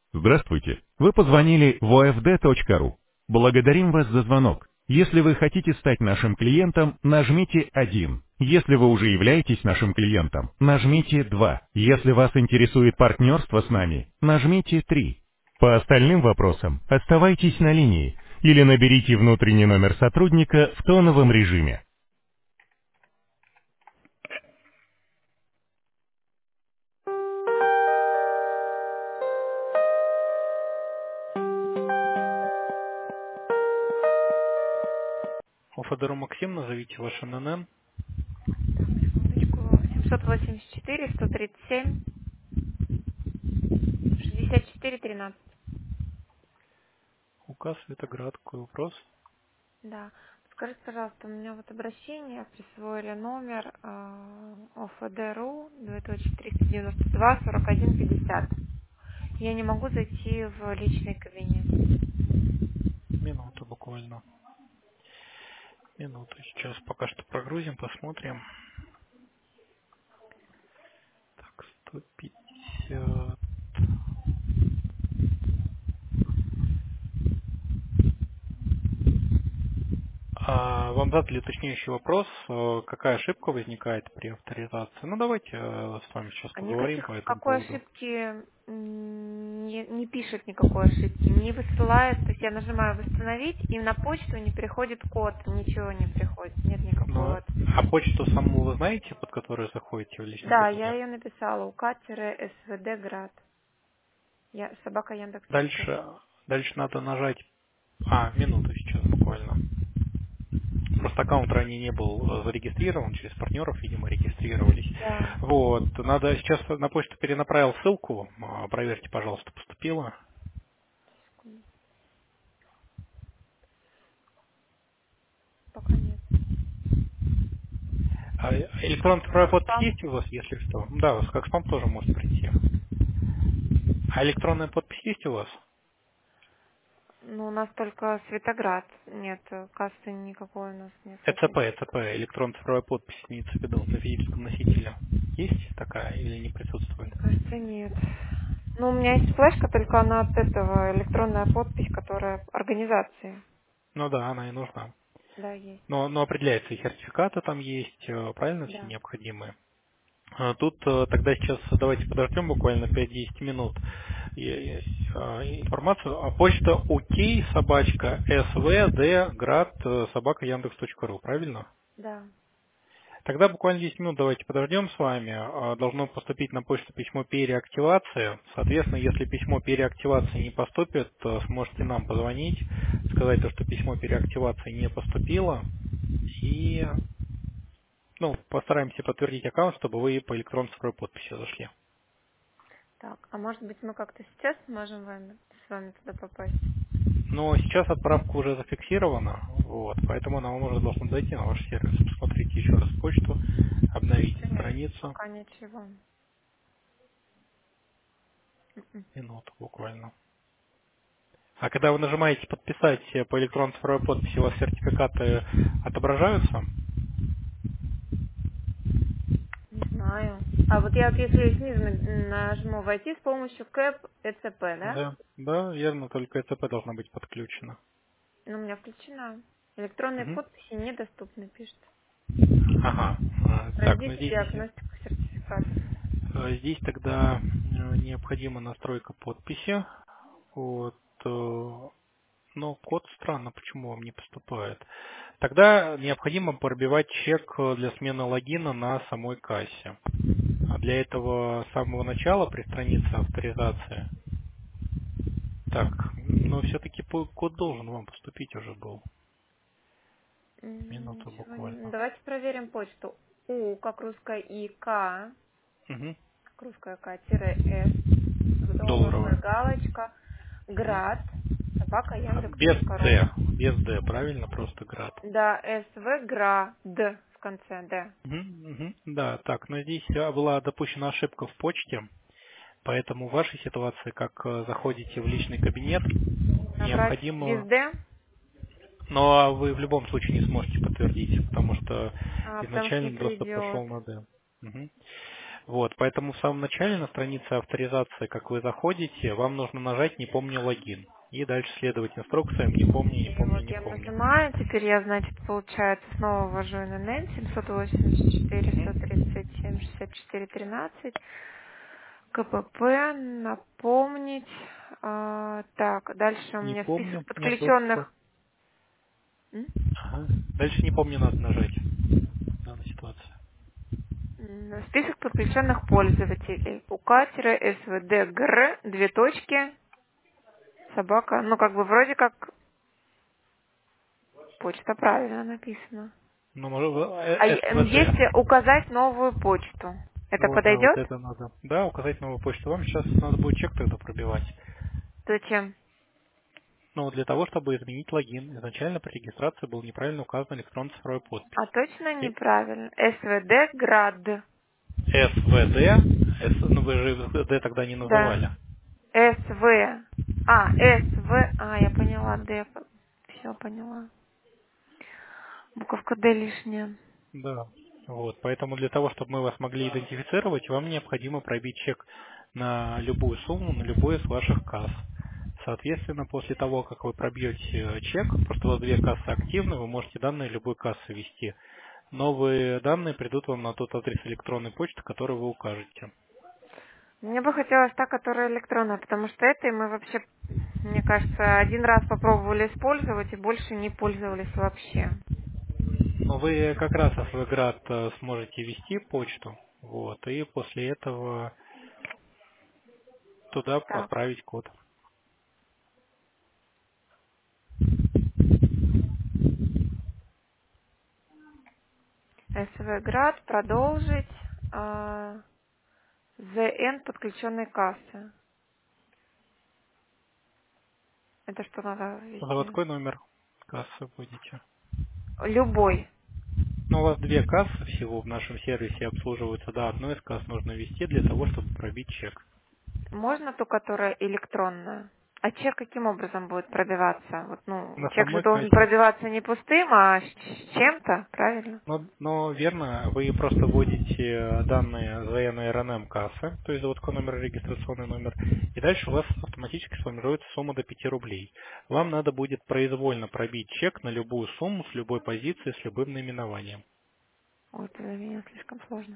Здравствуйте. Вы позвонили в ofd.ru. Благодарим вас за звонок. Если вы хотите стать нашим клиентом, нажмите 1. Если вы уже являетесь нашим клиентом, нажмите 2. Если вас интересует партнерство с нами, нажмите 3. По остальным вопросам оставайтесь на линии или наберите внутренний номер сотрудника в тоновом режиме. Федору Максим, назовите ваш ННН. Так, секундочку. 784, 137, 64, 13. Указ Светоград, какой вопрос? Да. Скажите, пожалуйста, у меня вот обращение, присвоили номер ОФДРУ 392 41 50. Я не могу зайти в личный кабинет. Минуту буквально. Минуту. Сейчас пока что прогрузим, посмотрим. Так, 150. Вам задали уточняющий вопрос, какая ошибка возникает при авторизации. Ну, давайте с вами сейчас А поговорим никаких по этому какой поводу. ошибки не пишет никакой ошибки, не высылает, то есть я нажимаю восстановить, и на почту не приходит код, ничего не приходит, нет никакой Но, вот. а почту саму вы знаете, под которую заходите в личный Да, я кабинет? ее написала, УК-СВД Град. Я, собака Яндекс.ру. Дальше надо нажать... минуту сейчас буквально. Просто аккаунт ранее не был зарегистрирован, через партнеров, видимо, регистрировались. Да. Вот, надо сейчас на почту перенаправил ссылку, проверьте, пожалуйста, поступила. Пока нет. Электронная цифровая подпись Спам. есть у вас, если что? Да, у вас как спам тоже может прийти. А электронная подпись есть у вас? Ну, у нас только Светоград. Нет, кассы никакой у нас нет ЭЦП, такой. ЭЦП, электронная цифровая подпись, имеется в виду, на физическом носителе. Есть такая или не присутствует? Мне кажется, нет. Ну, у меня есть флешка, только она от этого, электронная подпись, которая организации. Ну да, она и нужна. Да, есть. Но определяется, и сертификаты там есть, правильно, все Да. необходимые. Тут тогда сейчас давайте подождем буквально 5-10 минут информацию. Почта uk собачка svd grad собака яндекс.ру, правильно? Да. Тогда буквально 10 минут давайте подождем с вами. Должно поступить на почту письмо переактивации. Соответственно, если письмо переактивации не поступит, то сможете нам позвонить, сказать, что письмо переактивации не поступило. И постараемся подтвердить аккаунт, чтобы вы по электронной цифровой подписи зашли. Так, а может быть мы как-то сейчас сможем с вами туда попасть? Но сейчас отправка уже зафиксирована, вот, поэтому она вам уже должна дойти на ваш сервис. Посмотрите еще раз почту, обновите Нет, страницу. пока ничего. М-м. Минуту буквально. А когда вы нажимаете подписать по электронной цифровой подписи, у вас сертификаты отображаются? Не знаю. А вот я вот если снизу нажму войти с помощью КЭП ЭЦП, да? Да, да, верно, только ЭЦП должна быть подключена. Ну, у меня включена. Электронные Мгм. подписи недоступны, пишет. Ага. Так, Пройдите диагностику сертификатов. здесь тогда необходима настройка подписи. Вот, но код странно, почему вам не поступает. Тогда необходимо пробивать чек для смены логина на самой кассе. А для этого с самого начала при странице авторизации. Так, но все-таки код должен вам поступить уже был. Минуту Ничего буквально. не... Давайте проверим почту. У, как русская И, К, Угу. как русская К, тире С, долларовая Долларовая. галочка, Мгм. Град, собака Без Яндекс.ру. Д. Без Д, правильно? Просто град. Да, СВ, Гра, Д в конце, Д. Мгм, мгм. Да, так, но здесь была допущена ошибка в почте, поэтому в вашей ситуации, как заходите в личный кабинет, Набрать без необходимо, Д, но вы в любом случае не сможете подтвердить, потому что потому что не изначально доступ придет. пошел на D. Мгм. Вот, поэтому в самом начале на странице авторизации, как вы заходите, вам нужно нажать «Не помню логин». И дальше следовать инструкциям «Не помню, не И помню, вот не я помню». нажимаю, теперь я, значит, получается, снова ввожу ННН 784 Мгм. 137 64 13, КПП, напомнить. Так, дальше у Не меня список помню, нет доступа. подключенных. М? Ага. Дальше «Не помню» надо нажать в данной ситуации. Список подключенных пользователей. УК-СВД-ГР, две точки, собака. Ну, как бы вроде как почта правильно написана. Ну, может, А СВД. если указать новую почту, это Вот, да, вот подойдет? это надо. Да, указать новую почту. Вам сейчас надо будет чек тогда пробивать. Зачем? Но для того, чтобы изменить логин, изначально при регистрации был неправильно указан электронно-цифровой А подпись. точно И неправильно. СВД Град. СВД, ну вы же Д тогда не Да. называли. СВ. СВ. Я поняла, Д. Все поняла. Буковка Д лишняя. Да. Вот, поэтому для того, чтобы мы вас могли идентифицировать, вам необходимо пробить чек на любую сумму, на любой из ваших касс. Соответственно, после того, как вы пробьете чек, просто у вас две кассы активны, вы можете данные любой кассы ввести. Новые данные придут вам на тот адрес электронной почты, который вы укажете. Мне бы хотелось та, которая электронная, потому что этой мы вообще, мне кажется, один раз попробовали использовать и больше не пользовались вообще. Но вы как раз в Свград сможете ввести почту, вот, и после этого туда Так. отправить код. СВ Град, продолжить. ЗН подключенной кассы. Это что надо ввести? Заводской номер кассы вводите. Любой. Но у вас две кассы всего в нашем сервисе обслуживаются. Да, одну из касс нужно ввести для того, чтобы пробить чек. Можно ту, которая электронная? А чек каким образом будет пробиваться? Вот, ну, На чек же самой должен кассе. пробиваться не пустым, а с чем-то, правильно? Но верно, вы просто вводите данные ЗН и РНМ кассы, то есть заводской номер, регистрационный номер, и дальше у вас автоматически сформируется сумма до 5 рублей. Вам надо будет произвольно пробить чек на любую сумму с любой позиции, с любым наименованием. Ой, это для меня слишком сложно.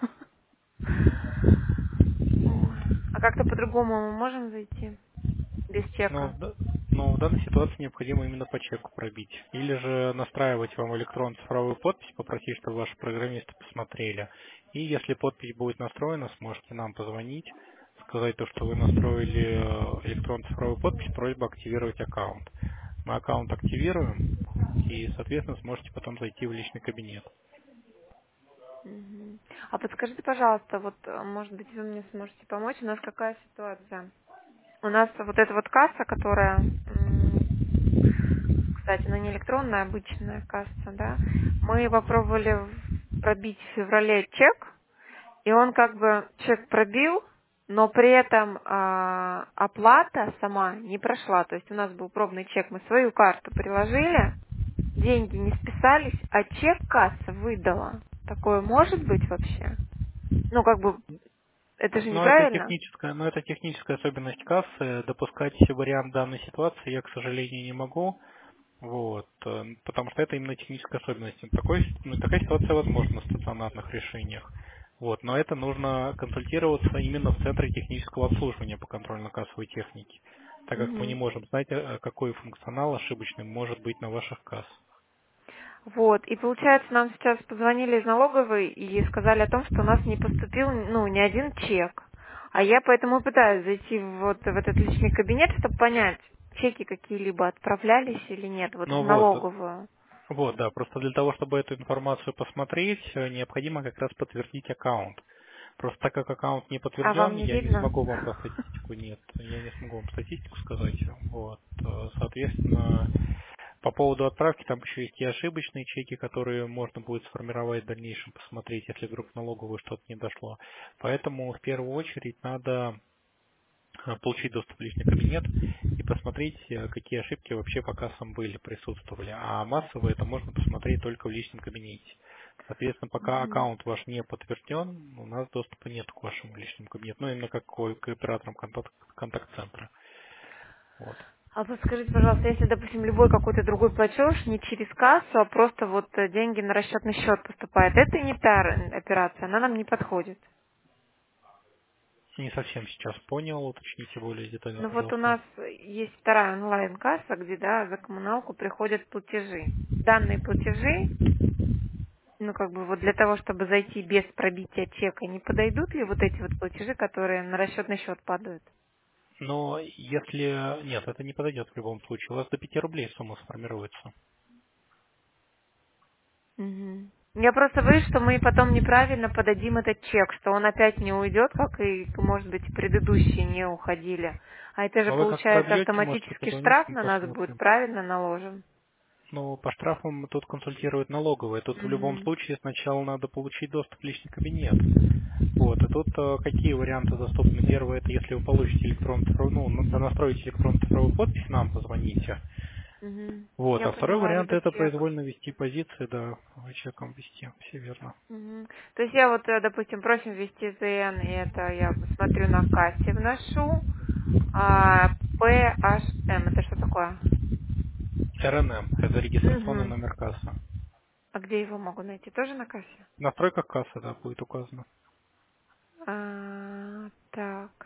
Ой. А как-то по-другому мы можем зайти? Без Но, чека? но в данной ситуации необходимо именно по чеку пробить. Или же настраивать вам электронно-цифровую подпись, попросить, чтобы ваши программисты посмотрели. И если подпись будет настроена, сможете нам позвонить, сказать то, что вы настроили электронно-цифровую подпись, просьба активировать аккаунт. Мы аккаунт активируем и, соответственно, сможете потом зайти в личный кабинет. Мгм. А подскажите, пожалуйста, вот, может быть, вы мне сможете помочь? У нас какая ситуация? У нас вот эта вот касса, которая, кстати, ну не электронная, а обычная касса, да, мы попробовали пробить в феврале чек, и он как бы чек пробил, но при этом оплата сама не прошла. То есть у нас был пробный чек, мы свою карту приложили, деньги не списались, а чек касса выдала. Такое может быть вообще? Ну, как бы, это же неправильно. Но это техническая особенность кассы. Допускать вариант данной ситуации я, к сожалению, не могу. Вот, потому что это именно техническая особенность. Такая ситуация возможна в стационарных решениях. Вот, но это нужно консультироваться именно в Центре технического обслуживания по контрольно-кассовой технике, так как мы не Мгм. можем знать, какой функционал ошибочный может быть на ваших кассах. Вот, и получается, нам сейчас позвонили из налоговой и сказали о том, что у нас не поступил, ну, ни один чек. А я поэтому пытаюсь зайти вот в этот личный кабинет, чтобы понять, чеки какие-либо отправлялись или нет, вот в Ну налоговую. да, просто для того, чтобы эту информацию посмотреть, необходимо как раз подтвердить аккаунт. Просто так как аккаунт не А подтвержден, вам не я не видно? смогу вам по статистику, нет, я не смогу вам статистику сказать. Вот, соответственно, по поводу отправки, там еще есть и ошибочные чеки, которые можно будет сформировать в дальнейшем, посмотреть, если вдруг в налоговую что-то не дошло. Поэтому в первую очередь надо получить доступ в личный кабинет и посмотреть, какие ошибки вообще по кассам были, присутствовали. А массово это можно посмотреть только в личном кабинете. Соответственно, пока Мгм. аккаунт ваш не подтвержден, у нас доступа нет к вашему личному кабинету, ну, именно как к операторам контакт-центра. Вот. А подскажите, пожалуйста, если, допустим, любой какой-то другой платеж не через кассу, а просто вот деньги на расчетный счет поступают, это не та операция, она нам не подходит. Не совсем сейчас понял, уточните более детально, Ну вот у пожалуйста. нас есть вторая онлайн-касса, где, да, за коммуналку приходят платежи. Данные платежи, ну как бы вот для того, чтобы зайти без пробития чека, не подойдут ли вот эти вот платежи, которые на расчетный счет падают? Но если... Нет, это не подойдет в любом случае. У вас до 5 рублей сумма сформируется. Мгм. Я просто боюсь, что мы потом неправильно подадим этот чек, что он опять не уйдет, как и, может быть, предыдущие не уходили. А это же, А вы как получается, пробьете, можете автоматически позвонить, штраф мы на нас будет, посмотрим. правильно наложен? Но по штрафам тут консультирует налоговая. Тут в любом Мгм. случае сначала надо получить доступ в личный кабинет. Вот. И тут какие варианты доступны? Первое, это если вы получите электронную цифровую, ну, настроите электронную цифровую подпись, нам позвоните. Мгм. Вот. Я А второй поняла, вариант либо это чек. произвольно ввести позиции, да, чеком ввести. Все верно. Мгм. То есть я вот, допустим, просим ввести ЗН, и это я смотрю на кассе вношу, а PHM, это что такое? РНМ, это регистрационный Мгм. номер кассы. А где его могу найти? Тоже на кассе? В настройках кассы, да, будет указано. Так.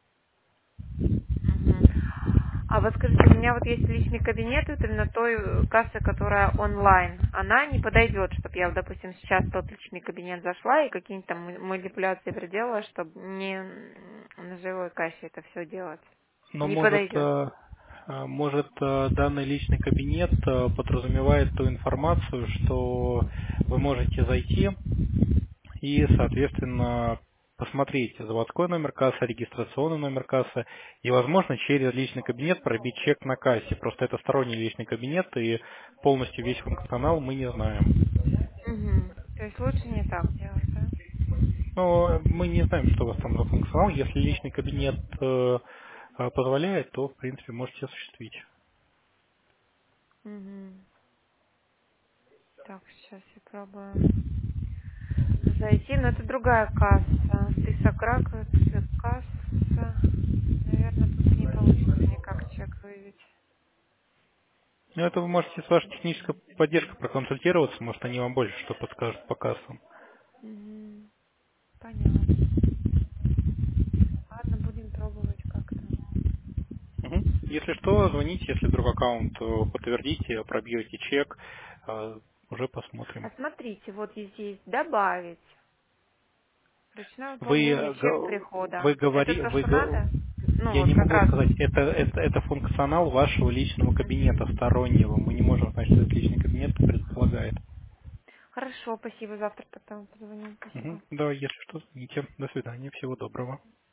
Мгм. А вот скажите, у меня вот есть личный кабинет, вот именно той кассы, которая онлайн. Она не подойдет, чтобы я, вот, допустим, сейчас в тот личный кабинет зашла и какие-нибудь там манипуляции проделала, чтобы не на живой кассе это все делать. Но Не может, подойдет. данный личный кабинет подразумевает ту информацию, что вы можете зайти и, соответственно, посмотреть заводской номер кассы, регистрационный номер кассы, и, возможно, через личный кабинет пробить чек на кассе. Просто это сторонний личный кабинет, и полностью весь функционал мы не знаем. Мгм. То есть лучше не так делать, да? Но мы не знаем, что у вас там за функционал. Если личный кабинет позволяет, то, в принципе, можете осуществить. Мгм. Так, сейчас я пробую зайти, но это другая касса. Список рак, это касса. Наверное, тут не получится никак чек выявить. Ну, это вы можете с вашей технической поддержкой проконсультироваться, может, они вам больше что подскажут по кассам. Мгм. Понятно. Ладно, будем пробовать как-то. Мгм. Если что, звоните, если вдруг аккаунт подтвердите, пробьете чек, уже посмотрим. А смотрите, вот здесь добавить ручное Вы, выполнение чек прихода. вы Это говори, то, что надо? Ну я вот не как могу раз. сказать, это функционал вашего личного Мгм. кабинета стороннего. Мы не можем знать, что этот личный кабинет предполагает. Хорошо, спасибо. Завтра тогда позвоним. Мгм. Спасибо. Да, если что, звоните. До свидания, всего доброго.